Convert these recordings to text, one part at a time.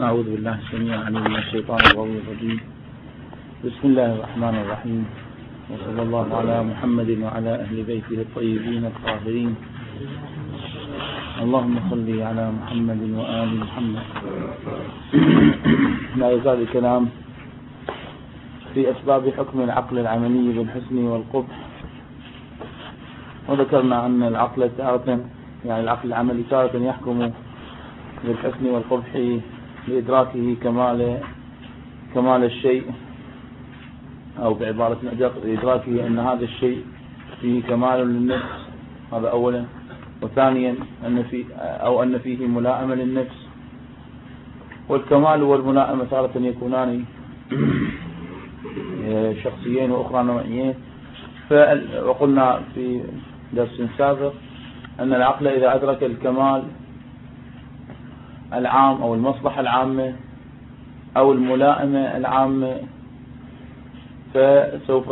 أعوذ بالله السميع العليم من الشيطان الرجيم. بسم الله الرحمن الرحيم، وصلى الله على محمد وعلى أهل بيته الطيبين الطاهرين. اللهم صل على محمد وآل محمد. لا يزال الكلام في أسباب حكم العقل العملي بالحسن والقبح، وذكرنا أن العقل تارة العقل العملي تارة يحكم بالحسن والقبح لإدراكه كمال الشيء، أو بعبارة أدق لإدراكه أن هذا الشيء فيه كمال للنفس، هذا أولا. وثانيا أن فيه ملائمة للنفس. والكمال والملائمة تارة يكونان شخصيين وأخرى نوعيين. وقلنا في درس سابق أن العقل إذا أدرك الكمال العام أو المصلحة العامة أو الملائمة العامة، فسوف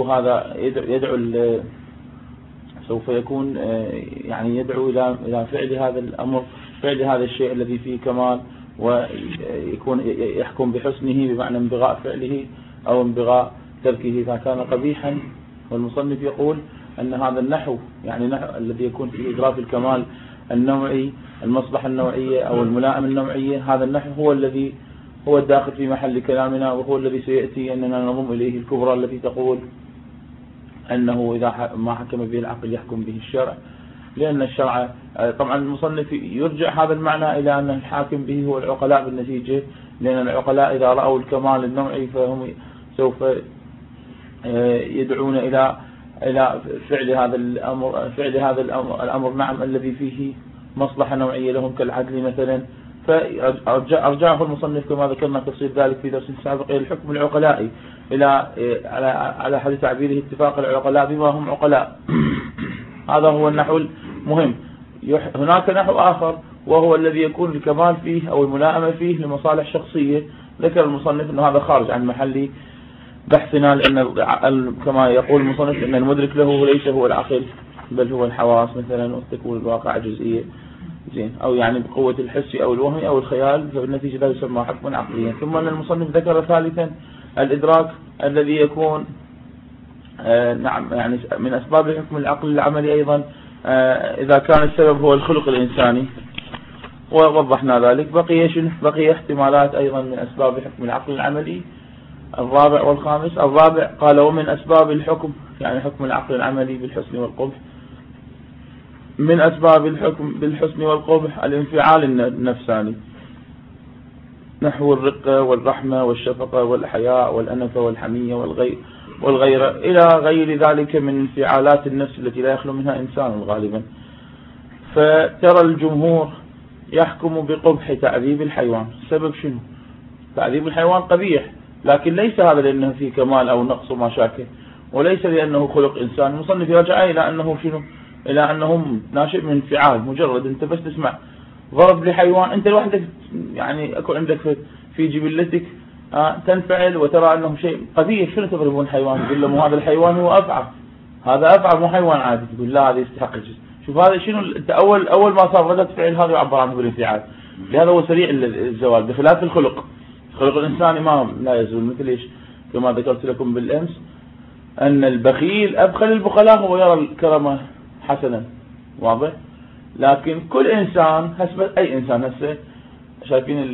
سوف يكون يدعو إلى فعل هذا الأمر، فعل هذا الشيء الذي فيه كمال، ويكون يحكم بحسنه بمعنى انبغاء فعله أو انبغاء تركه إذا كان قبيحا. والمصنف يقول أن هذا النحو الذي يكون فيه إدراك الكمال النوعي، المصلحة النوعية أو الملائمة النوعية، هذا النحو هو الذي هو الداخل في محل كلامنا، وهو الذي سيأتي أننا نضم إليه الكبرى التي تقول أنه إذا ما حكم به العقل يحكم به الشرع، لأن الشرع طبعا المصنف يرجع هذا المعنى إلى أن الحاكم به هو العقلاء بالنتيجة، لأن العقلاء إذا رأوا الكمال النوعي فهم سوف يدعون إلى فعل هذا الأمر نعم الذي فيه مصلحة نوعية لهم كالعدل مثلا. فأرجعه المصنف كما ذكرنا تفصيل ذلك في درس سابق إلى الحكم العقلائي، على حد تعبيره اتفاق العقلاء بما هم عقلاء. هذا هو النحو المهم. هناك نحو آخر وهو الذي يكون الكمال فيه أو الملائمة فيه لمصالح شخصية. ذكر المصنف أن هذا خارج عن محل بحثنا، لأن كما يقول المصنف أن المدرك له ليس هو العقل بل هو الحواس مثلا، وتكون الواقع جزئية زين، أو بقوة الحس أو الوهم أو الخيال، فبالنتيجة لا يسمى حكما عقليا. ثم أن المصنف ذكر ثالثا الإدراك الذي يكون من أسباب حكم العقل العملي أيضا إذا كان السبب هو الخلق الإنساني، ووضحنا ذلك. بقي احتمالات أيضا من أسباب حكم العقل العملي، الرابع والخامس. الرابع قال ومن أسباب الحكم حكم العقل العملي بالحسن والقبح، من أسباب الحكم بالحسن والقبح الانفعال النفساني، نحو الرقة والرحمة والشفقة والحياء والأنفة والحمية والغيرة إلى غير ذلك من انفعالات النفس التي لا يخلو منها إنسان غالبا. فترى الجمهور يحكم بقبح تعذيب الحيوان. السبب شنو؟ تعذيب الحيوان قبيح، لكن ليس هذا لأنه فيه كمال أو نقص ومشاكل، وليس لأنه خلق إنسان. المصنف يرجع إلى أنه شنو؟ إلى أنه ناشئ من انفعال. مجرد أنت بس تسمع ضرب لحيوان، أنت لوحدك أكو عندك في جبلتك تنفعل وترى أنه شيء قبيح. شنو تضربون حيوان؟ تقول له هذا الحيوان هو أفعى، هذا أفعى مو حيوان عادي. تقول لا هذا يستحق الجزء. شوف هذا شنو؟ أنت أول ما صار ردة فعل هذا يعبر عنه بالانفعال، لهذا هو سريع الزوال، بخلاف الخلق الإنساني لا يزول. مثل إيش؟ كما ذكرت لكم بالأمس أن البخيل أبخل البخلاء هو يرى الكرم حسنا، واضح. لكن كل إنسان أي إنسان هسه شايفين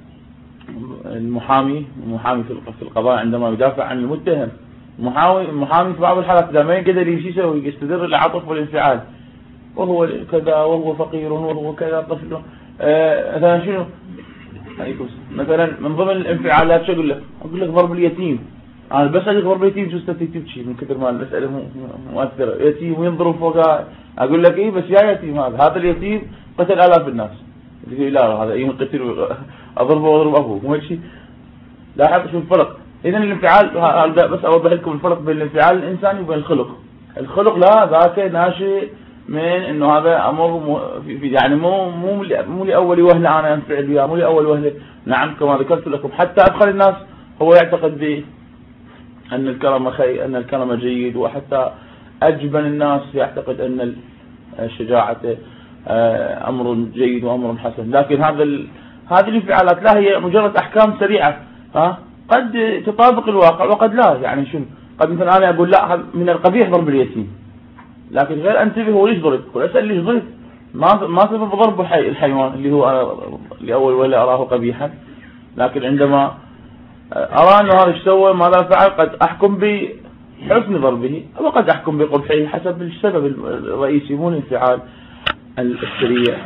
المحامي في القضاء عندما يدافع عن المتهم، المحامي في بعض الحالات إذا ما يقدر يسوي يستدر العطف والانفعال، وهو كذا وهو فقير وهو كذا طفل مثلا شنو مثلا من ضمن الانفعالات شو أقول لك ضرب اليتيم. أنا بس أجي ضرب اليتيم شو تبكي من كثر ما المسألة مؤثرة. يتيم وينضرب فوقها، أقول لك إيه بس يا يتيم هذا اليتيم قتل آلاف الناس. يقول لا هذا يوم قتل أضربه وأضرب أبوه مو هالشيء. لاحظ شو الفرق. إذا الانفعال بس أوضح لكم الفرق بين الانفعال الإنساني وبين الخلق لا ذاك ناشئ من إنه هذا أمر مو لأول وهلة أنا أنفعل بها، مو لأول وهلة. نعم كما ذكرت لكم حتى أدخل الناس هو يعتقد أن الكرم جيد، وحتى أجبن الناس يعتقد أن الشجاعة أمر جيد وأمر حسن. لكن هذه الانفعالات لا هي مجرد أحكام سريعة قد تطابق الواقع وقد لا. يعني شنو؟ قد مثلا أنا أقول لا من القبيح ضرب اليتيم، لكن غير أنتبه هو ليش ضرب، وأسأل ليش ضرب، ما سبب ضرب الحيوان اللي هو لأول ولا أراه قبيحا، لكن عندما أرى أنه هذا ايش سوى ماذا فعل قد أحكم بحسن ضربه وقد أحكم بقبحه حسب السبب الرئيسي مو الانفعال السريع.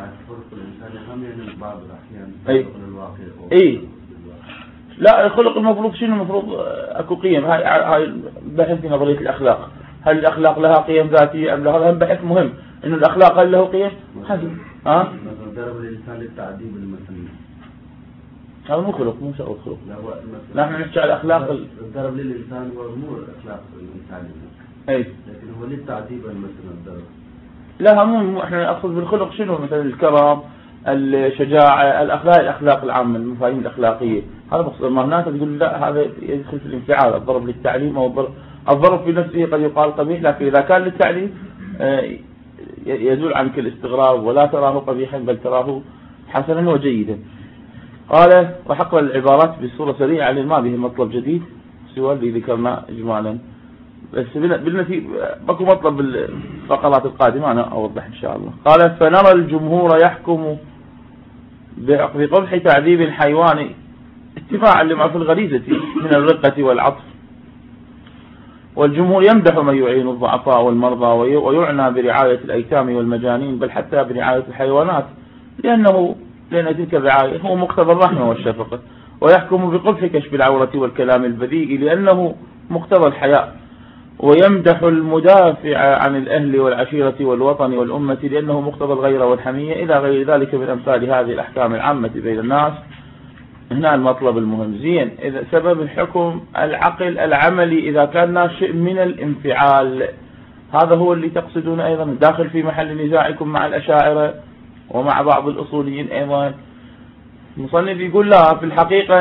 اي لا الخلق المفروض شنو؟ المفروض اكو قيم. هاي بحث في نظرية الأخلاق، هل الأخلاق لها قيم ذاتية أم لا؟ هذا هم بحث مهم، إنه الأخلاق هل له قيم؟ حسب ضرب الإنسان للتعذيب المثلي، هذا مو خلق، مو شغل خلق. نحن نحكي على الأخلاق. الضرب للإنسان هو مو الأخلاق الإنسانية، لكن هو للتعذيب مثلا الضرب. لا مو احنا نقصد بالخلق شنو؟ مثلا الكرم، الشجاعة، الأخلاق العامة، المفاهيم الأخلاقية. هذا مقصود. ما هناك تقول لا هذا يدخل في الانفعال، الضرب للتعليم أو الضرب في نفسه قد يقال قبيح، لكن إذا كان للتعليم يزول عنك الاستغراب ولا تراه قبيحا بل تراه حسنا وجيدا. قال وحقر العبارات بصورة سريعة لأن ما به مطلب جديد سوى اللي ذكرنا إجمالا، بس بالنتيجة بكو مطلب بالفقرات القادمة أنا أوضح إن شاء الله. قال فنرى الجمهور يحكم بقبح تعذيب الحيوان اتباعا لما في الغريزة من الرقة والعطف، والجمهور يمدح من يعين الضعفاء والمرضى ويعنى برعاية الأيتام والمجانين بل حتى برعاية الحيوانات، لأن تلك الرعاية هو مقتضى الرحمة والشفقة، ويحكم بقبح كشف العورة والكلام البذيء لأنه مقتضى الحياء، ويمدح المدافع عن الأهل والعشيرة والوطن والأمة لأنه مقتضى الغيرة والحمية إلى غير ذلك من أمثال هذه الأحكام العامة بين الناس. هنا المطلب المهم. زين، إذا سبب الحكم العقل العملي إذا كان ناشئ من الانفعال، هذا هو اللي تقصدون أيضا داخل في محل نزاعكم مع الأشاعرة ومع بعض الأصوليين أيضا. المصنف يقول لا، في الحقيقة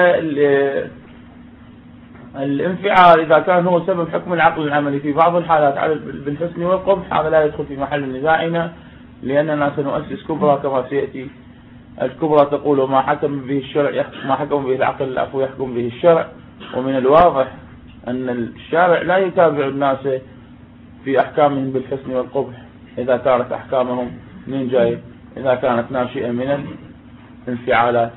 الانفعال إذا كان هو سبب حكم العقل العملي في بعض الحالات على بالحسن والقبح، هذا لا يدخل في محل نزاعنا، لأننا سنؤسس كبرى كما سيأتي. الكبرى تقول ما حكم به الشرع ما حكم به العقل العفو يحكم به الشرع، ومن الواضح أن الشارع لا يتابع الناس في أحكامهم بالحسن والقبح إذا كانت أحكامهم من جاي، إذا كانت ناشئة من الانفعالات.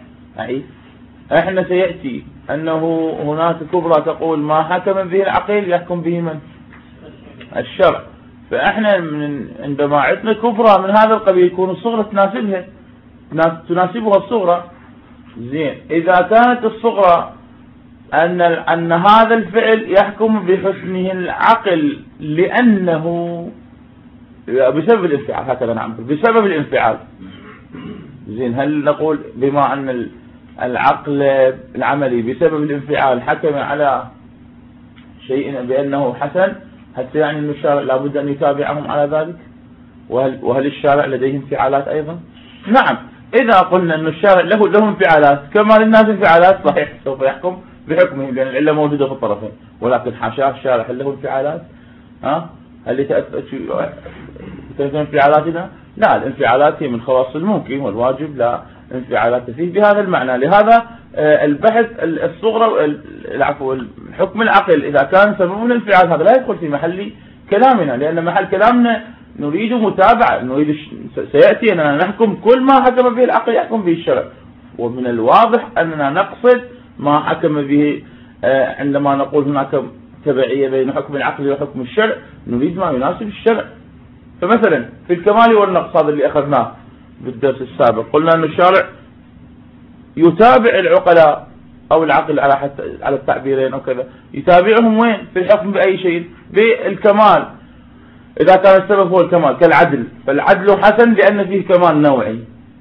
احنا سيأتي أنه هناك كبرى تقول ما حكم به العقل يحكم به من؟ الشرع. فاحنا عندما عندنا كبرى من هذا القبيل يكون الصغرى تناسبها الصغرى. زين، إذا كانت الصغرى أن هذا الفعل يحكم بحسنه العقل لأنه بسبب الانفعال، هكذا نعم بسبب الانفعال. زين، هل نقول بما أن العقل العملي بسبب الانفعال حكم على شيء بأنه حسن، حتى يعني أن الشارع لابد أن يتابعهم على ذلك؟ وهل الشارع لديه انفعالات أيضا؟ نعم، إذا قلنا أن الشارع له انفعالات كما للناس انفعالات، صحيح سوف يحكم بحكمه لأن العلة موجودة في الطرفين، ولكن حاشاه الشارع هل له انفعالات؟ هل تأثر انفعالاتنا؟ لا، الانفعالات هي من خواص الممكن، والواجب لا انفعالات فيه بهذا المعنى. لهذا البحث الصغرى العفو الحكم العقل إذا كان سبب الانفعال هذا لا يدخل في محل كلامنا، لأن محل كلامنا نريد متابعة، نريد سيأتي أننا نحكم كل ما حكم به العقل يحكم به الشرع، ومن الواضح أننا نقصد ما حكم به عندما نقول هناك تبعية بين حكم العقل وحكم الشرع، نريد ما يناسب الشرع. فمثلا في الكمال والنقص هذا اللي أخذناه بالدرس السابق، قلنا أن الشارع يتابع العقلاء أو العقل على التعبيرين أو كذا، يتابعهم وين؟ في الحكم بأي شيء؟ بالكمال، إذا كان السبب هو الكمال كالعدل، فالعدل حسن لأن فيه كمال نوعي.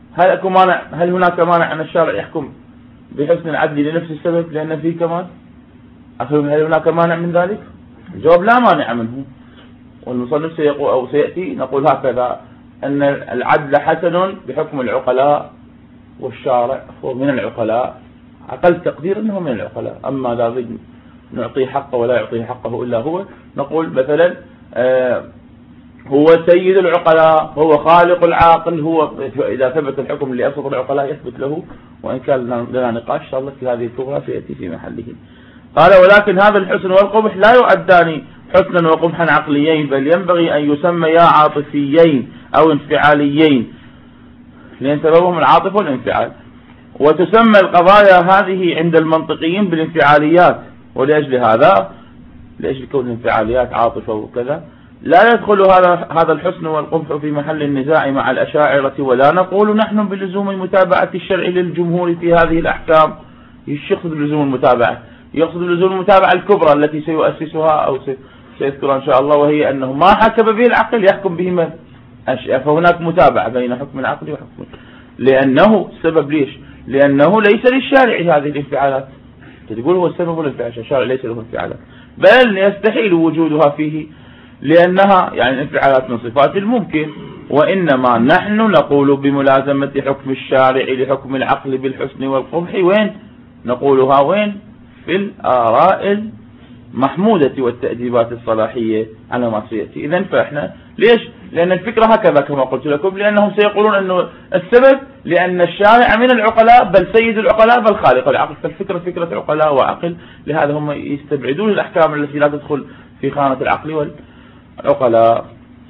هل هناك مانع أن الشارع يحكم بحسن العدل لنفس السبب لأن فيه كمال؟ هل هناك مانع من ذلك؟ الجواب لا مانع منه. والمصنف سيقول أو سيأتي نقول هكذا أن العدل حسن بحكم العقلاء، والشارع هو من العقلاء، أقل تقدير أنه من العقلاء. أما لا نريد نعطيه حقه ولا يعطيه حقه إلا هو، نقول مثلا هو سيد العقلاء، هو خالق العاقل، هو إذا ثبت الحكم لأبسط العقلاء يثبت له، وإن كان لنا نقاش إن شاء الله في هذه الكبرى سيأتي في محله. قال ولكن هذا الحسن والقبح لا يؤدان حسنا وقبحا عقليين، بل ينبغي أن يسميا عاطفيين أو انفعاليين، لأن سببهم العاطفة والانفعال، وتسمى القضايا هذه عند المنطقيين بالانفعاليات. ولأجل هذا، لأجل كون الانفعاليات عاطفة وكذا، لا يدخل هذا الحسن والقبح في محل النزاع مع الأشاعرة، ولا نقول نحن بلزوم متابعة الشرع للجمهور في هذه الأحكام. يقصد بلزوم المتابعة، يقصد بلزوم المتابعة الكبرى التي سيؤسسها أو سيذكرها إن شاء الله، وهي أنه ما حكم به العقل يحكم به من أشياء، فهناك متابعة بين حكم العقل وحكم، لأنه السبب ليش؟ لأنه ليس للشارع هذه الانفعالات. تقول هو السبب ولا الانفعال؟ الشارع ليس له انفعالات، بل يستحيل وجودها فيه، لأنها يعني الانفعالات من صفات الممكن. وإنما نحن نقول بملازمة حكم الشارع لحكم العقل بالحسن والقبح. وين نقولها؟ وين؟ في الآراء المحمودة والتأديبات الصلاحية على ما سيأتي. إذن فإحنا ليش؟ لأن الفكرة هكذا كما قلت لكم، لأنهم سيقولون أنه السبب لأن الشارع من العقلاء، بل سيد العقلاء، بل خالق العقل، فالفكرة فكرة عقلاء وعقل. لهذا هم يستبعدون الأحكام التي لا تدخل في خانة العقل والعقلاء.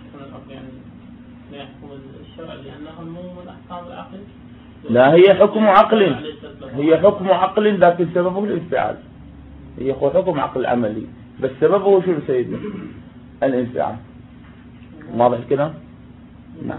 لا، هي حكم عقل، هي حكم عقل، لكن سببه الانفعال. هي حكم عقل عملي، بس سببه شو سيدنا؟ الانفعال. واضح الكلام؟ نعم.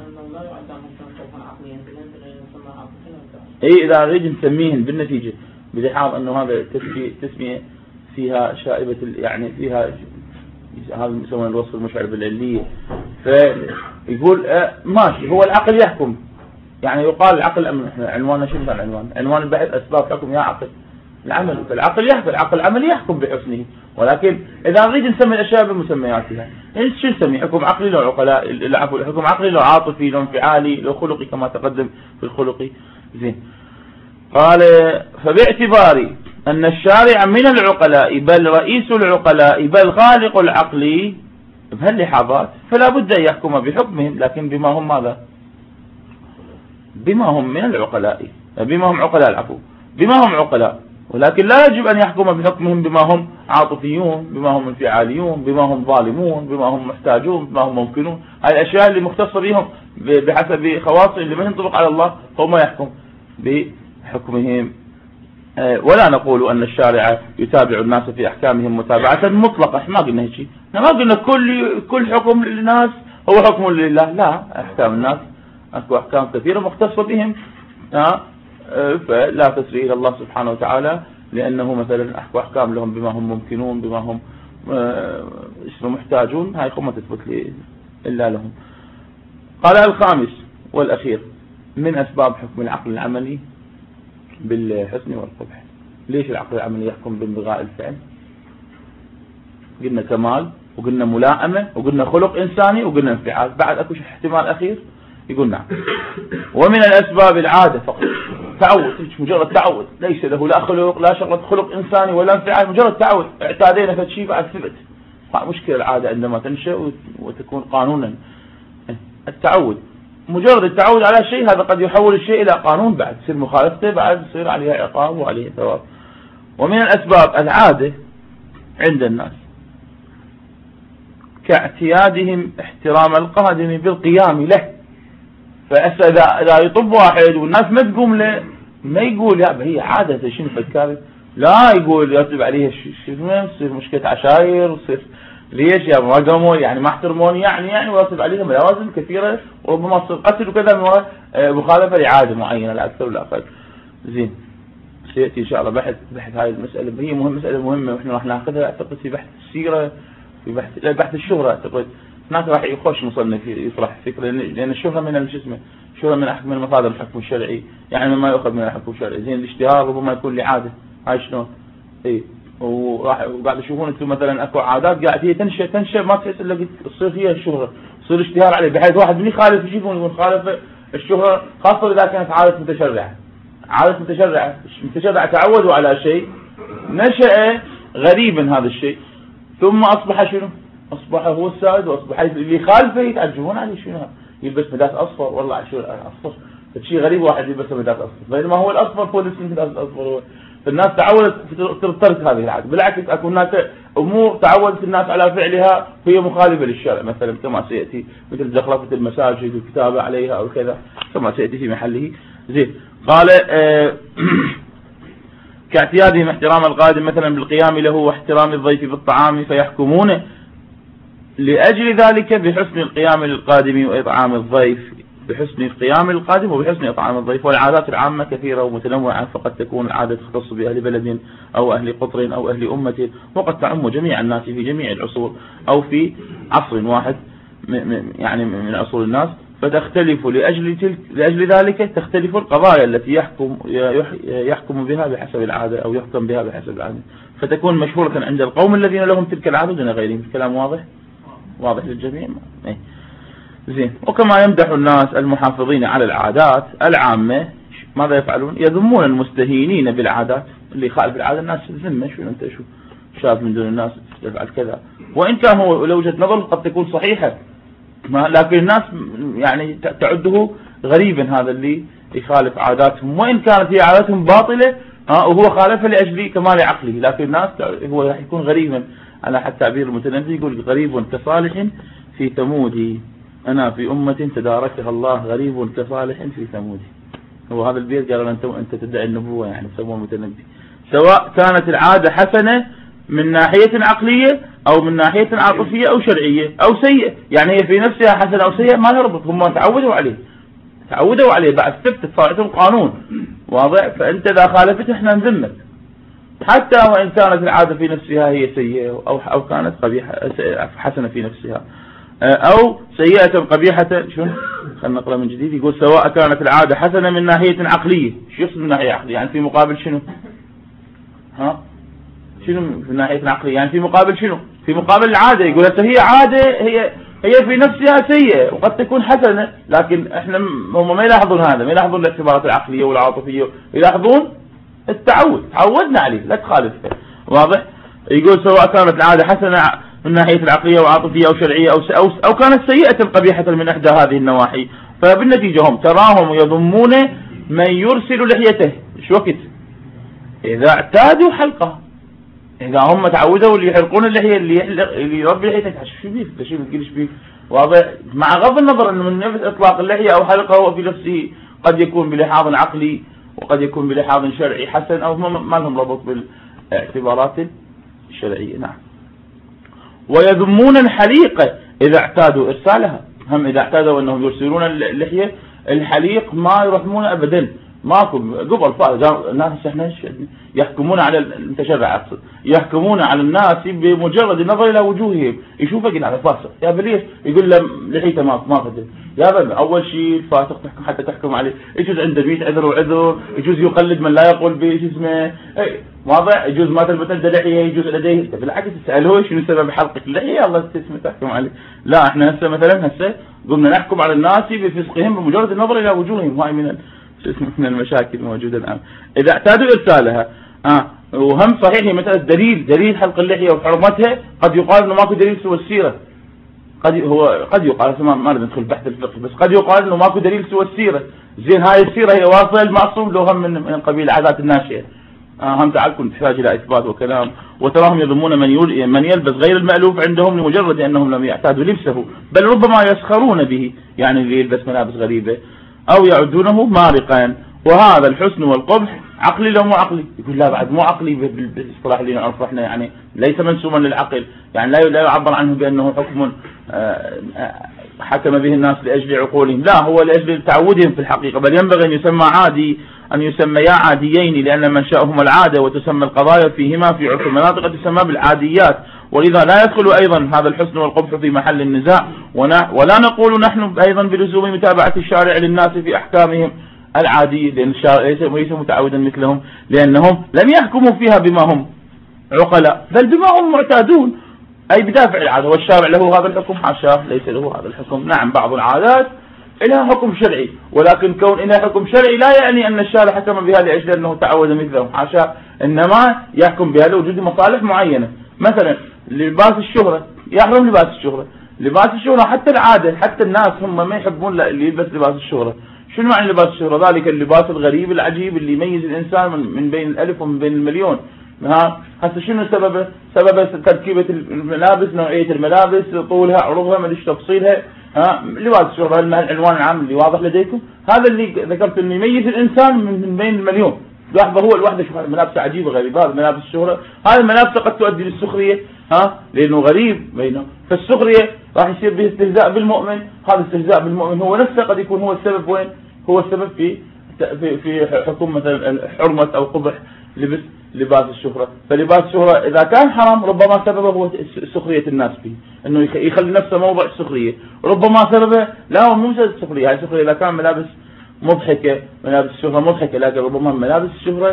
اي اذا نريد نسميهن بالنتيجة بلحاظ انه هذا تسمية فيها شائبة، يعني فيها هذا يسمونه الوصف المشعر بالعلية. فيقول ماشي، هو العقل يحكم، يعني يقال العقل عنواننا شو مثلا عنوان البحث أسباب حكم يا عقل العمل. فالعقل يحكم، العقل العملي يحكم بحسنه. ولكن إذا نريد نسمي الأشياء بمسمياتها، شو نسمي؟ حكم عقلي لو عقلاء، العفو، حكم عقلي لو عاطفي، لو انفعالي، لو خلقي كما تقدم في الخلقي. زين. قال فباعتبار أن الشارع من العقلاء، بل رئيس العقلاء، بل خالق العقل بهاللحاظات، فلا بد أن يحكم بحكمهم، لكن بما هم ماذا؟ بما هم من العقلاء، بما هم عقلاء، العفو، بما هم عقلاء، ولكن لا يجب أن يحكم بحكمهم بما هم عاطفيون، بما هم انفعاليون، بما هم ظالمون، بما هم محتاجون، بما هم ممكنون. هذه الأشياء اللي مختصة بهم بحسب خواص اللي ما ينطبق على الله، هم يحكم بحكمهم. ولا نقول أن الشارع يتابع الناس في أحكامهم متابعة مطلقة. احنا ما قلنا هيك، ما قلنا كل حكم للناس هو حكم لله. لا، أحكام الناس أكو أحكام كثيرة مختصة بهم، فلا تسري إلى الله سبحانه وتعالى، لأنه مثلا أحكام لهم بما هم ممكنون، بما هم محتاجون، هاي ما تثبت إلا لهم. قال الخامس والأخير من أسباب حكم العقل العملي بالحسن والقبح. ليش العقل العملي يحكم بانبغاء الفعل؟ قلنا كمال، وقلنا ملائمة، وقلنا خلق إنساني، وقلنا انفعال. بعد أكو احتمال أخير؟ يقول نعم. ومن الأسباب العادة فقط، تعود، مجرد تعود، ليس له لا خلق، لا شغلة خلق إنساني ولا انفعال، مجرد تعود، اعتادينا فشيء بعد ثبت. مشكلة العادة عندما تنشأ وتكون قانونا. التعود، مجرد التعود على شيء، هذا قد يحول الشيء إلى قانون، بعد تصير مخالفته، بعد يصير عليها عقاب وعليه ثواب. ومن الأسباب العادة عند الناس كاعتيادهم احترام القادم بالقيام له. فإذا يطب واحد والناس ما تقوم له، ما يقول يا هي عادة شنو فكاري، لا يقول يرتب عليه يصير مشكلة عشاير، يصير ليش يا ما قاموا، يعني ما احترموني، يعني ويرتب عليهم لوازم كثيرة، وربما تصير قتل وكذا من مخالفة لعادة معينة لا أكثر ولا أقل. زين، سيأتي إن شاء الله بحث هاي المسألة، هي مسألة مهمة، وإحنا راح ناخذها أعتقد في بحث السيرة، في بحث الشهرة. أعتقد هناك راح يخش مصنف يطرح فكرة، لأن الشهرة من الجسم، الشهرة من مصادر الحكم الشرعي، يعني مما يؤخذ من الحكم الشرعي. زين، الاشتهار ربما يكون لعادة، هاي شلون؟ إيه، وقاعد تشوفون انتم مثلا اكو عادات قاعد هي تنشأ ما تحس الا تصير فيها الشهرة، تصير اشتهار عليه، بحيث واحد من يخالف يجيبون يقول خالف الشهرة، خاصة إذا كانت عادة متشرعة. عادة متشرعة تعودوا على شيء، نشأ غريبا هذا الشيء، ثم أصبح شنو؟ أصبح هو السائد، وأصبح اللي خالفه يتعجبون عليه، شنو يلبس مداس أصفر، والله شو أصفر، شيء غريب واحد يلبس مداس أصفر، بينما هو الأصفر هو اللي مداس أصفر. فالناس تعودت ترك هذه العادة، بالعكس أكو هناك أمور تعودت الناس على فعلها هي مخالفة للشرع، مثلا كما سيأتي مثل زخرفة المساجد والكتابة عليها أو كذا كما سيأتي في محله. زين. قال كاعتيادهم احترام القادم مثلا بالقيام له واحترام الضيف بالطعام، فيحكمون لأجل ذلك بحسن القيام للقادم وإطعام الضيف، بحسن القيام للقادم وبحسن إطعام الضيف. والعادات العامة كثيرة ومتنوعة، فقد تكون العادة تختص بأهل بلد أو أهل قطر أو أهل أمة، وقد تعم جميع الناس في جميع العصور أو في عصر واحد يعني من عصور الناس، فتختلف لأجل ذلك تختلف القضايا التي يحكم بها بحسب العادة أو يحكم بها بحسب العادة، فتكون مشهورة عند القوم الذين لهم تلك العادة دون غيرهم. الكلام واضح للجميع. زين. وكما يمدح الناس المحافظين على العادات العامة، ماذا يفعلون؟ يذمون المستهينين بالعادات، اللي يخالف العادة الناس تذمه، شو أنت شو شاف من دون الناس يفعل كذا، وإن كان هو لوجهة نظر قد تكون صحيحة، لكن الناس يعني تعده غريبا هذا اللي يخالف عاداتهم، وإن كانت هي عاداتهم باطلة وهو خالفها لأجل كمال عقله، لكن الناس هو يكون غريبا على حد تعبير المتنبي، يقول غريب كصالح في ثمود، أنا في أمة تداركها الله غريب كصالح في ثمود. هو هذا البيت قال أنت تدعي النبوة، يعني سموه المتنبي. سواء كانت العادة حسنة من ناحية عقلية أو من ناحية عاطفية أو شرعية أو سيئة، يعني هي في نفسها حسنة أو سيئة ما نربط، هم تعودوا عليه بعد ثبتت صار عندهم قانون واضح، فأنت إذا خالفت احنا نذمك، حتى وإن كانت العادة في نفسها هي سيئة أو كانت قبيحة حسنة في نفسها أو سيئة قبيحة. شنو؟ خلينا نقرأ من جديد. يقول سواء كانت العادة حسنة من ناحية عقلية. شو يقصد من ناحية عقلية؟ يعني في مقابل شنو؟ شنو في ناحية عقلية؟ يعني في مقابل شنو؟ في مقابل العادة. يقول هي عادة هي في نفسها سيئة وقد تكون حسنة، لكن احنا هم ما يلاحظون هذا، ما يلاحظون الاعتبارات العقلية والعاطفية، يلاحظون تعودنا عليه، لا تخالف. واضح؟ يقول سواء كانت العادة حسنة من ناحية العقلية وعاطفية أو شرعية أو كانت سيئة قبيحة من إحدى هذه النواحي، فبالنتيجة هم تراهم يضمون من يرسل لحيته. شو وقت؟ إذا اعتادوا حلقه، إذا هم تعودوا اللي يحلقون اللحية اللي يربي لحيته، شو بيه؟ شو بتقولش بيه؟ واضح؟ مع غض النظر أنه من نفس إطلاق اللحية أو حلقه هو في نفسه قد يكون بلحاظ عقلي وقد يكون بلحاظ شرعي حسن، أو هم ما لهم ربط بالاعتبارات الشرعية. نعم. ويذمون الحليقة إذا اعتادوا إرسالها، هم إذا اعتادوا أنهم يرسلون اللحية الحليق ما يرحمون أبدا، ماكو قبل الناس احنا يحكمون على المتشرع، أقصد يحكمون على الناس بمجرد النظر إلى وجوههم، يشوفك على فاسق يا بليش يقول له لحيته ما قدر يا بل. أول شيء الفاسق تحكم حتى تحكم عليه، يجوز عنده 100 عذر وعذر، يجوز يقلد من لا يقول به اسمه واضح، يجوز ما تلبس عنده لحية، يجوز لديه، بالعكس تسأله شنو سبب حلقك اللحية الله اسمه تحكم عليه. لا احنا هسه مثلا قلنا نحكم على الناس بفسقهم بمجرد النظر إلى وجوههم، هاي من المشاكل الموجودة الآن. إذا اعتادوا إرسالها وهم صحيح مثلا دليل حلق اللحية وحرمتها قد يقال إنه ماكو دليل سوى السيرة، قد يقال ما نريد ندخل بحث الفقه، بس قد يقال إنه ماكو دليل سوى السيرة. زين هاي السيرة هي واصلة المعصوم لو هم من قبيل العادات الناشئة، هم تعالكم تحتاج إلى إثبات وكلام. وتراهم يضمون من يلبس غير المألوف عندهم لمجرد أنهم لم يعتادوا لبسه، بل ربما يسخرون به، يعني اللي يلبس ملابس غريبة أو يعدونه مارقا. وهذا الحسن والقبح عقلي لو مو عقلي؟ يقول لا بعد مو عقلي بالاصطلاح اللي نعرفه احنا، يعني ليس منسوبا للعقل، يعني لا يعبر عنه بأنه حكم حكم به الناس لأجل عقولهم، لا هو لأجل تعودهم في الحقيقة، بل ينبغي أن يسمى عادي، أن يسميا عاديين، لأن منشأهما العادة وتسمى القضايا فيهما في عرف المناطق تسمى بالعاديات، ولذا لا يدخل أيضا هذا الحسن والقبح في محل النزاع. ولا نقول نحن أيضا بلزوم متابعة الشارع للناس في أحكامهم العادية، لأن الشارع ليس متعودا مثلهم، لأنهم لم يحكموا فيها بما هم عقلاء بل بما هم معتادون، أي بدافع العادة. والشارع له هذا الحكم؟ حاشاه، ليس له هذا الحكم. نعم بعض العادات لها حكم شرعي، ولكن كون لها حكم شرعي لا يعني أن الشارع حكم بها لأجل أنه تعود مثلهم، حاشاه، إنما يحكم بها لوجود مصالح معينة. مثلا لباس الشهرة، يحرم لباس الشهرة. لباس الشهرة حتى العادة، حتى الناس هم ما يحبون اللي يلبس لباس الشهرة. شنو معنى لباس الشهرة؟ ذلك اللباس الغريب العجيب اللي يميز الإنسان من بين الألف ومن بين المليون. هسه شنو سببه؟ سببه تركيبة الملابس، نوعية الملابس، طولها، عرضها، ما ادري تفصيلها. لباس الشهرة العنوان العام اللي واضح لديكم، هذا اللي ذكرت انه يميز الإنسان من بين المليون. لحظة، هو الوحدة شوف ملابس عجيبة غريبة، هذا ملابس الشهرة، هذه الملابس قد تؤدي للسخرية، لأنه غريب بينه، فالسخرية راح يصير به استهزاء بالمؤمن. هذا استهزاء بالمؤمن هو نفسه قد يكون هو السبب. وين هو السبب؟ في حكم مثلا حرمة أو قبح لباس الشهرة. فلباس الشهرة إذا كان حرام ربما سببه هو سخرية الناس فيه، إنه يخلي نفسه موضع السخرية. ربما سببه لا هو مو السخرية، هاي السخرية إذا كان ملابس مضحكة، ملابس الشهرة مضحكة، لكن ربما ملابس الشهرة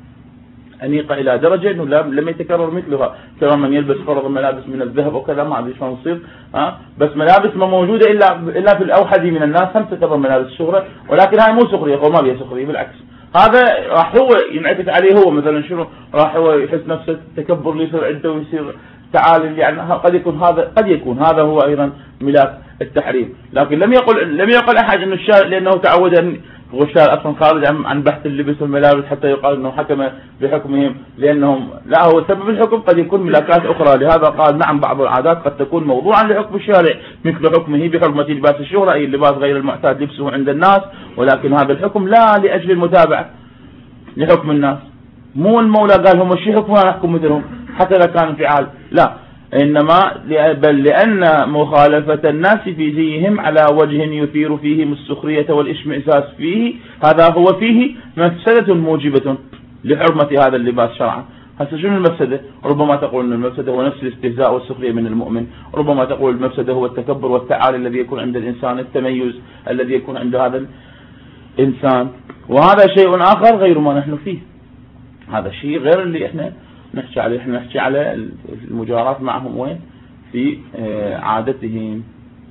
أنيقة إلى درجة أنه لم يتكرر مثلها، كما من يلبس فرض ملابس من الذهب وكذا، ما أدري شلون يصير. بس ملابس ما موجودة إلا في الأوحد من الناس هم تعتبر ملابس الشهرة، ولكن هاي مو سخرية، وما بيها سخرية، بالعكس هذا راح هو ينعكس عليه. هو مثلا شنو راح هو يحس نفسه التكبر اللي يصير عنده ويصير تعالي، يعني قد يكون هذا هو أيضا ملاك التحريم. لكن لم يقل أحد أنه الشارع لأنه تعود أن هو الشارع أصلا خارج عن بحث اللبس والملابس حتى يقال أنه حكم بحكمهم لأنهم لا، هو سبب الحكم قد يكون ملاكات أخرى. لهذا قال نعم بعض العادات قد تكون موضوعا لحكم الشارع مثل حكمه بحرمة لباس الشهرة، أي اللباس غير المعتاد لبسه عند الناس، ولكن هذا الحكم لا لأجل المتابعة لحكم الناس. مو المولى قال هم شي حكمنا نحكم مثلهم حتى إذا كان انفعال، لا، إنما بل لأن مخالفة الناس في زيهم على وجه يثير فيهم السخرية والإشمئزاز فيه، هذا هو فيه مفسدة موجبة لحرمة هذا اللباس شرعا. هسه شنو المفسدة؟ ربما تقول أن المفسدة هو نفس الاستهزاء والسخرية من المؤمن، ربما تقول المفسدة هو التكبر والتعالي الذي يكون عند الإنسان، التميز الذي يكون عند هذا الإنسان، وهذا شيء آخر غير ما نحن فيه. هذا شيء غير اللي احنا نحكي عليه. احنا نحكي على المجاراة معهم وين؟ في عادتهم.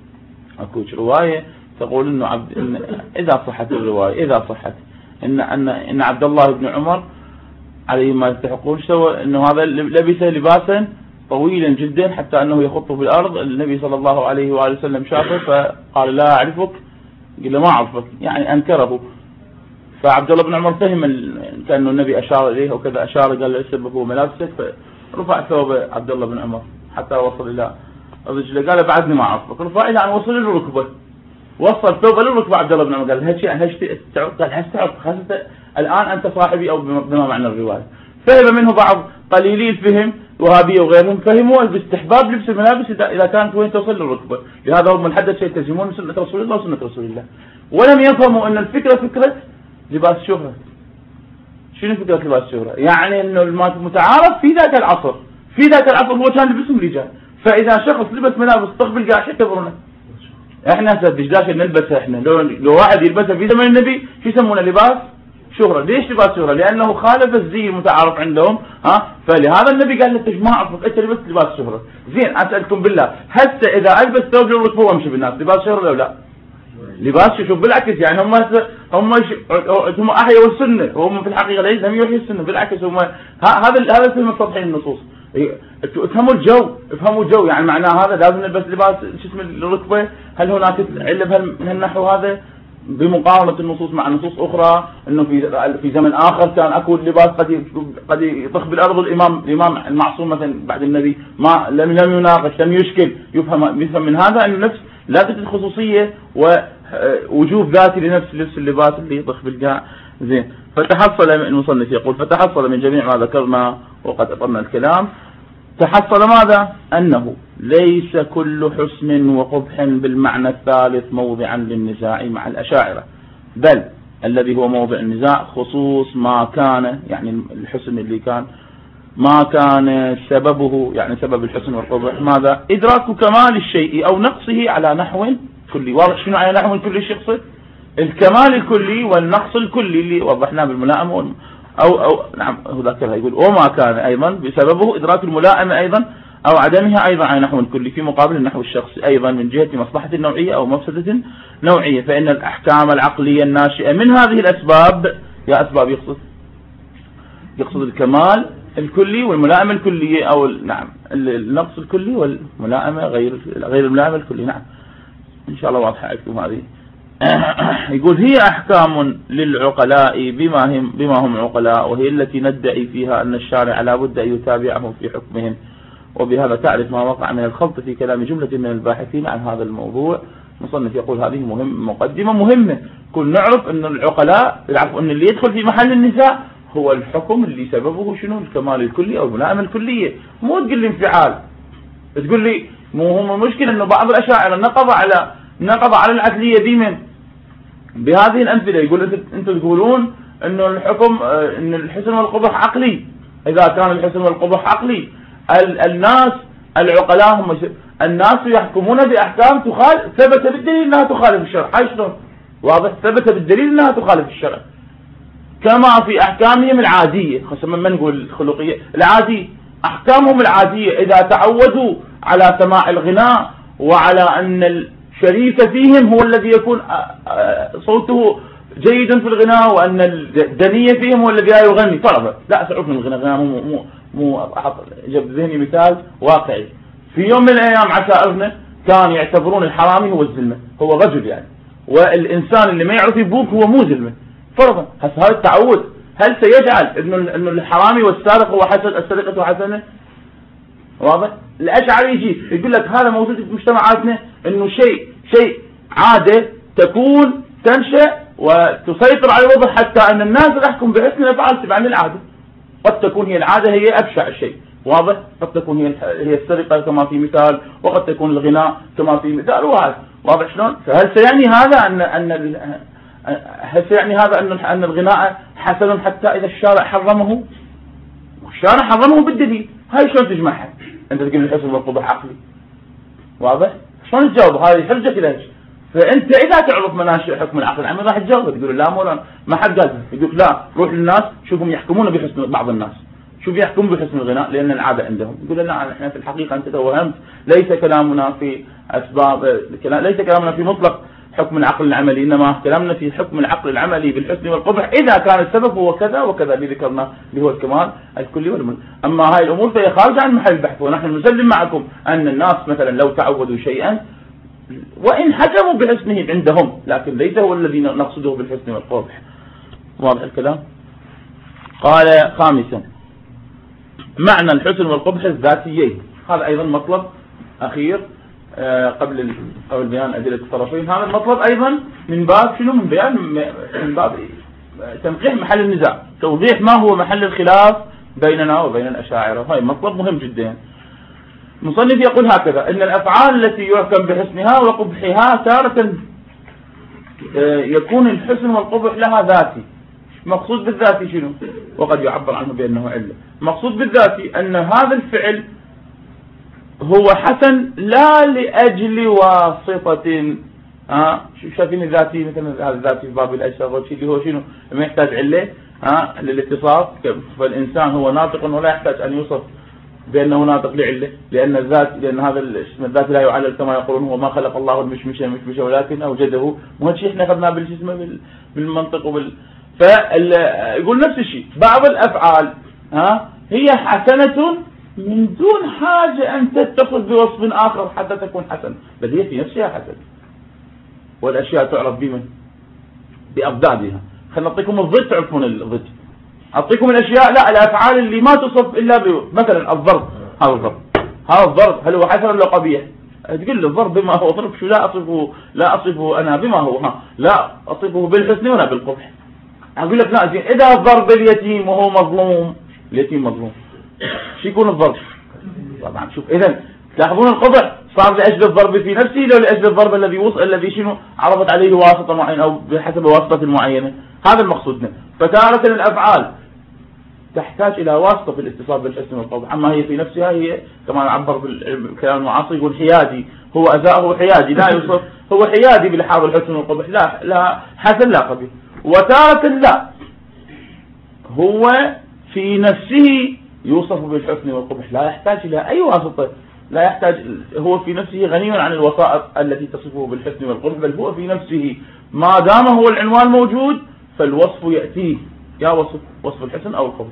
اكو رواية تقول انه اذا صحت الرواية، اذا صحت ان عبد الله بن عمر عليه ما يستحقون سوى انه هذا لبس لباسا طويلا جدا حتى انه يخط في الارض. النبي صلى الله عليه وآله وسلم شافه فقال لا اعرفك، قال له ما اعرفك، يعني انكره. فعبد الله بن عمر فهم كأنه النبي أشار إليه وكذا، أشار قال له السبب هو ملابسك، فرفع ثوب عبد الله بن عمر حتى وصل إلى رجله، قال بعدني ما أعرفك، رفع إلى أن وصل للركبة، وصل ثوبه للركبة. عبد الله بن عمر قال هالشيء قال هستعرف الآن أنت صاحبي، أو بما معنى الرواية. فهم منه بعض قليلي الفهم وهابية وغيرهم فهموا باستحباب لبس الملابس إذا كانت وين توصل للركبة. لهذا هم الحدث يلتزمون سنة رسول الله وسنة رسول الله، ولم يفهموا أن الفكرة فكرة لباس الشهرة. شنو فكرة لباس الشهرة؟ يعني انه المتعارف في ذاك العصر، هو كان لبسهم رجال، فاذا شخص لبس ملابس طقبل قاعد يعتبرونه احنا هسه داش نلبسها. احنا لو واحد يلبسها في زمن النبي شو يسمونه؟ لباس شهرة. ليش لباس شهرة؟ لانه خالف الزي المتعارف عندهم. فلهذا النبي قال انت ما اعرفك انت لبست لباس شهرة. زين اسالكم بالله، هسه اذا البس ثوب للركبه وامشي بالناس لباس شهرة ولا لا؟ لباس شوف بالعكس، يعني هم احيوا السنه، وهم في الحقيقه ليس هم يحيوا السنه، بالعكس هم هذا الفهم السطحي للنصوص. افهموا الجو، يعني معناه هذا لازم نلبس لباس شو اسمه الركبه. هل هناك علة بهالنحو هذا بمقارنه النصوص مع نصوص اخرى؟ انه في زمن اخر كان اكو لباس قد يطخ بالارض الامام المعصوم مثلا بعد النبي، ما لم يناقش، لم يشكل. يفهم من هذا انه نفس لا تجد خصوصيه ووجوب ذاتي لنفس لبس اللباس اللي يطخ بالقاع. زين، فتحصل المصنف يقول فتحصل من جميع ما ذكرنا وقد أطلنا الكلام، تحصل ماذا؟ أنه ليس كل حسن وقبح بالمعنى الثالث موضعا للنزاع مع الأشاعرة، بل الذي هو موضع النزاع خصوص ما كان، يعني الحسن اللي كان ما كان سببه، يعني سبب الحسن والقبح ماذا؟ إدراك كمال الشيء أو نقصه على نحو كلي. واضح شنو على نحو كلي شخصه؟ الكمال الكلي والنقص الكلي اللي وضحناه بالملائمة أو نعم هو ذكرها يقول وما كان أيضا بسببه إدراك الملائمة أيضا أو عدمها أيضا على نحو كلي في مقابل النحو الشخصي أيضا من جهة مصلحة نوعية أو مفسدة نوعية. فإن الأحكام العقلية الناشئة من هذه الأسباب، يا أسباب يقصد الكمال الكلي والملائمة الكلية، أو نعم النقص الكلي والملائمة غير الملائمة الكلي. نعم إن شاء الله واضحة عليكم هذه. يقول هي أحكام للعقلاء بما هم عقلاء، وهي التي ندعي فيها أن الشارع لا بد أن يتابعهم في حكمهم، وبهذا تعرف ما وقع من الخلط في كلام جملة من الباحثين عن هذا الموضوع. مصنف يقول هذه مقدمة مهمة، كل نعرف أن العقلاء يعرفوا أن اللي يدخل في محل النزاع هو الحكم اللي سببه شنو؟ الكمال الكلي أو الملائمة الكلية. مو تقول لي انفعال، تقول لي مو هم المشكلة أنه بعض الأشاعرة نقض على العدلية ديما بهذه الأمثلة. يقول أنتم تقولون أنه الحكم أن الحسن والقبح عقلي. إذا كان الحسن والقبح عقلي، الناس العقلاء هم الناس يحكمون بأحكام ثبت بالدليل أنها تخالف الشرع. هاي شلون؟ واضح، ثبت بالدليل أنها تخالف الشرع، كما في أحكامهم العادية، خاصة ما نقول الخلقية، العادية، أحكامهم العادية إذا تعودوا على سماع الغناء وعلى أن الشريف فيهم هو الذي يكون صوته جيدا في الغناء، وأن الدنية فيهم هو الذي لا يغني طربا، لا أسعف من الغناء. مو جاب ذهني مثال واقعي. في يوم من الأيام عشائرنا كان يعتبرون الحرامي هو الزلمة، هو رجل يعني، والإنسان اللي ما يعرف يبوك هو مو زلمة فرضا. هذا التعود هل سيجعل إنه الحرامي والسارق هو حسن، السرقة حسنة؟ واضح؟ الأشعري يجي يقول لك هذا موجود في مجتمعاتنا، إنه شيء عادة تكون تنشأ وتسيطر على الوضع حتى أن الناس تحكم بحسن الأفعال تبعا للعادة. قد تكون هي العادة هي أبشع شيء، واضح؟ قد تكون هي السرقة كما في مثال، وقد تكون الغناء كما في مثال، واضح شلون؟ فهل سيعني هذا أن الغناء حسن حتى إذا الشارع حرمه؟ الشارع حرمه بالدليل. هاي شلون تجمعها؟ أنت تقول الحسن والقبح عقلي، واضح؟ شلون تجاوب؟ هذه حجة كذا. فأنت إذا تعرف مناشئ حكم العقل العملي راح تجاوب، تقول لا مولانا ما حد قال، يقول لا روح للناس شوفهم يحكمون بحسن، بعض الناس شوف يحكم بحسن الغناء لأن العادة عندهم. يقول لا احنا في الحقيقة أنت توهمت، ليس كلامنا في أسباب، ليس كلامنا في مطلق حكم العقل العملي، إنما كلامنا في حكم العقل العملي بالحسن والقبح إذا كان السبب هو كذا وكذا اللي ذكرنا اللي هو الكمال الكلي والمل. أما هاي الأمور فهي خارجة عن محل البحث، ونحن نسلم معكم أن الناس مثلا لو تعودوا شيئا وإن حكموا بحسنه عندهم، لكن ليس هو الذي نقصده بالحسن والقبح. واضح الكلام؟ قال خامسا معنى الحسن والقبح الذاتيين. هذا أيضا مطلب أخير قبل بيان أدلة الطرفين. هذا المطلب أيضا من باب شنو؟ من باب تنقيح محل النزاع، توضيح ما هو محل الخلاف بيننا وبين الأشاعرة. هاي مطلب مهم جدا. المصنف يقول هكذا: إن الأفعال التي يحكم بحسنها وقبحها تارة يكون الحسن والقبح لها ذاتي. مقصود بالذاتي شنو؟ وقد يعبر عنه بأنه علة. مقصود بالذاتي أن هذا الفعل هو حسن لا لأجل واسطة. شايفين الذاتي مثلا هذا الذاتي في باب الأجساد اللي هو شنو؟ ما يحتاج علة للاتصاف، فالإنسان هو ناطق ولا يحتاج أن يوصف بأنه ناطق لعله، لأن هذا الذات لا يعلل كما يقولون، هو ما خلق الله المشمشة ولكن أوجده. وهذا الشيء احنا أخذناه بالمنطق فيقول نفس الشيء. بعض الأفعال هي حسنة من دون حاجة أن تتصل بوصف آخر حتى تكون حسنة، بل هي في نفسها حسنة. والأشياء تعرف بأضدادها. خلنا نعطيكم الضد تعرفون الضد. أعطيكم الأشياء لا، الأفعال اللي ما تصف إلا مثلا الضرب. هذا الضرب هل هو حسن ولا قبيح؟ تقول لي الضرب بما هو ضرب شو لا أصفه أنا بما هو لا أصفه بالحسن ولا بالقبح. أقول لك لا، إذا ضرب اليتيم وهو مظلوم، اليتيم مظلوم، شو يكون الضرب؟ طبعا شوف، إذا تلاحظون القبح صار لأجل الضرب في نفسه لو لأجل الضرب الذي شنو عرضت عليه واسطة معينة أو بحسب واسطة معينة. هذا المقصود منه. فتارة الأفعال تحتاج إلى واسطة في الاتصال بالحسن والقبح، أما هي في نفسها هي كما عبر بالكلام المعاصر يقول حيادي، هو أزاءه حيادي لا يوصف، هو حيادي بلحاظ الحسن والقبح، لا حسن لا قبيح. وتارة لا، هو في نفسه يوصف بالحسن والقبح، لا يحتاج إلى أي واسطة، لا يحتاج، هو في نفسه غني عن الوسائط التي تصفه بالحسن والقبح، بل هو في نفسه ما دام هو العنوان موجود فالوصف يأتيه، يا وصف الحسن أو القبح.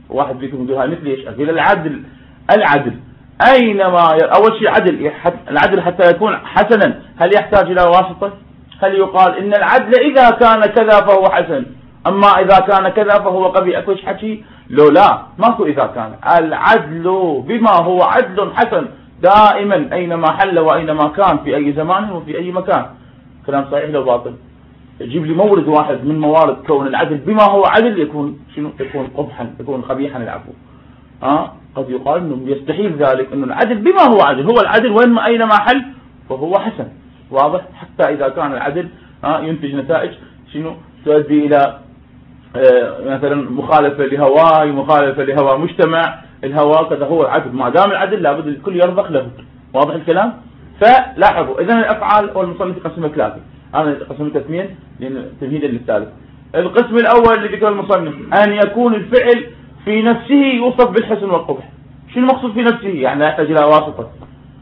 واحد فيكم يقول هاي مثل ايش؟ اقول العدل اينما اول شيء العدل حتى يكون حسنا هل يحتاج الى واسطة؟ هل يقال ان العدل اذا كان كذا فهو حسن، اما اذا كان كذا فهو قبيح؟ اكو حكي؟ لو لا ماكو اذا كان، العدل بما هو عدل حسن دائما اينما حل واينما كان في اي زمان وفي اي مكان. كلام صحيح لو باطل؟ جيب لي مورد واحد من موارد كون العدل بما هو عدل يكون شنو؟ يكون قبحا، يكون قبيحا العفو. قد يقال انه يستحيل ذلك، انه العدل بما هو عدل، هو العدل وين اينما حل فهو حسن. واضح؟ حتى اذا كان العدل ينتج نتائج شنو؟ تؤدي الى مثلا مخالفة لهواء، مخالفة لهواء مجتمع، الهواء كذا هو العدل، ما دام العدل لابد الكل يرضخ له. واضح الكلام؟ فلاحظوا اذا الافعال والمصنف يقسمها ثلاثة، انا قسمتها اثنين لان تمهيدا للثالث. القسم الاول اللي ذكر المصنف ان يكون الفعل في نفسه يوصف بالحسن والقبح. شو المقصود في نفسه؟ يعني لا يحتاج الى واسطة.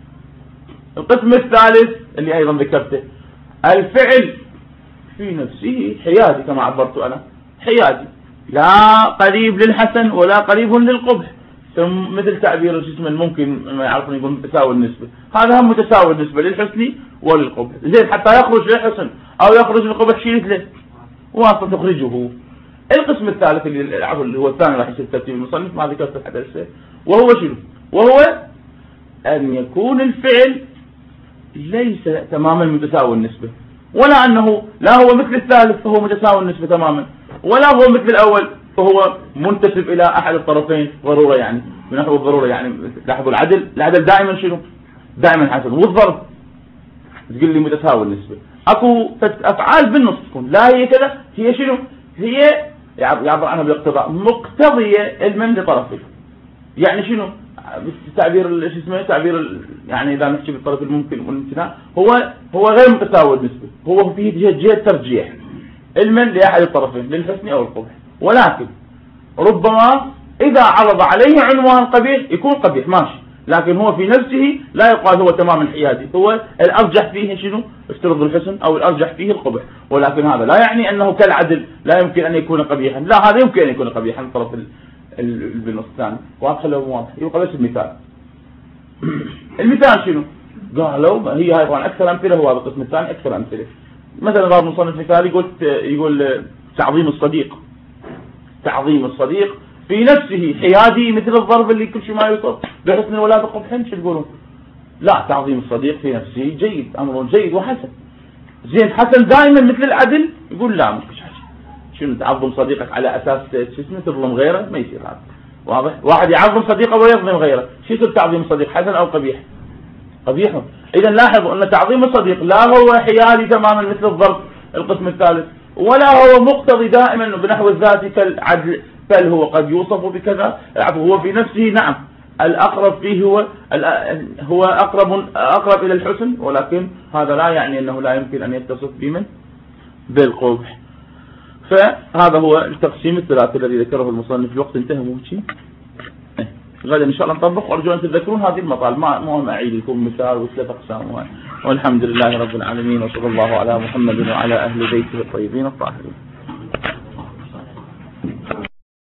القسم الثالث اللي ايضا ذكرته، الفعل في نفسه حيادي كما عبرت انا، حيادي لا قريب للحسن ولا قريب للقبح، مثل تعبير الجسم ممكن ما يعرفون يقول متساوي النسبة، هذا هم متساوي النسبة للحسن وللقبح. زين حتى يخرج للحسن او يخرج للقبح شيء له واسطة تخرجه. القسم الثالث اللي هو الثاني راح يصير ترتيب المصنف ما ذكرته حتى الشيء، وهو شنو؟ وهو ان يكون الفعل ليس تماما متساوي النسبة، ولا انه لا هو مثل الثالث فهو متساوي النسبة تماما، ولا هو مثل الاول فهو منتسب الى احد الطرفين ضرورة. يعني بنحو الضرورة، يعني لاحظوا العدل دائما شنو؟ دائما حسن. والضرب تقول لي متساوي النسبة، اكو افعال بالنص تكون لا هي كذا، هي شنو؟ هي يعبر عنها بالاقتضاء مقتضية المن لطرفه. يعني شنو؟ تعبير شو اسمه؟ تعبير يعني اذا نحكي بالطرف الممكن والامتناع هو غير متساوي النسبة، هو فيه جهة ترجيح المن لاحد الطرفين للحسن او القبح. ولكن ربما اذا عرض عليه عنوان قبيح يكون قبيح ماشي، لكن هو في نفسه لا يقال هو تماما حيادي، هو الارجح فيه شنو؟ افترض الحسن او الارجح فيه القبح. ولكن هذا لا يعني انه كالعدل لا يمكن ان يكون قبيحا، لا هذا يمكن ان يكون قبيحا الطرف بالنص الثاني. واضح لو واضح؟ يبقى بس المثال. المثال شنو؟ قالوا هي هاي طبعا اكثر امثله، هو هذا القسم الثاني اكثر امثله. مثلا ضرب مصنف مثال يقول تعظيم الصديق. تعظيم الصديق في نفسه حيادي مثل الضرب اللي كل شيء ما يوصف بحسن ولا بقبح. شو تقولون؟ لا، تعظيم الصديق في نفسه جيد، امر جيد وحسن. زين حسن دائما مثل العدل؟ يقول لا مش حسن. شنو تعظم صديقك على اساس شو اسمه تظلم غيره؟ ما يصير هذا. واضح؟ واحد يعظم صديقه ويظلم غيره، شو يصير تعظيم الصديق؟ حسن او قبيح؟ قبيح. اذا لاحظوا ان تعظيم الصديق لا هو حيادي تماما مثل الضرب القسم الثالث، ولا هو مقتضي دائما بنحو الذات كالعدل، بل هو قد يوصف بكذا. هو في نفسه نعم الأقرب فيه هو أقرب إلى الحسن، ولكن هذا لا يعني أنه لا يمكن أن يتصف بمن؟ بالقبح. فهذا هو التقسيم الثلاثي الذي ذكره المصنف. الوقت انتهى موشي. غدا إن شاء الله نطبق، وأرجو أن تتذكرون هذه المطالب، ما أعيد لكم مثال وثلاث أقسام. والحمد لله رب العالمين، وصلى الله على محمد وعلى أهل بيته الطيبين الطاهرين.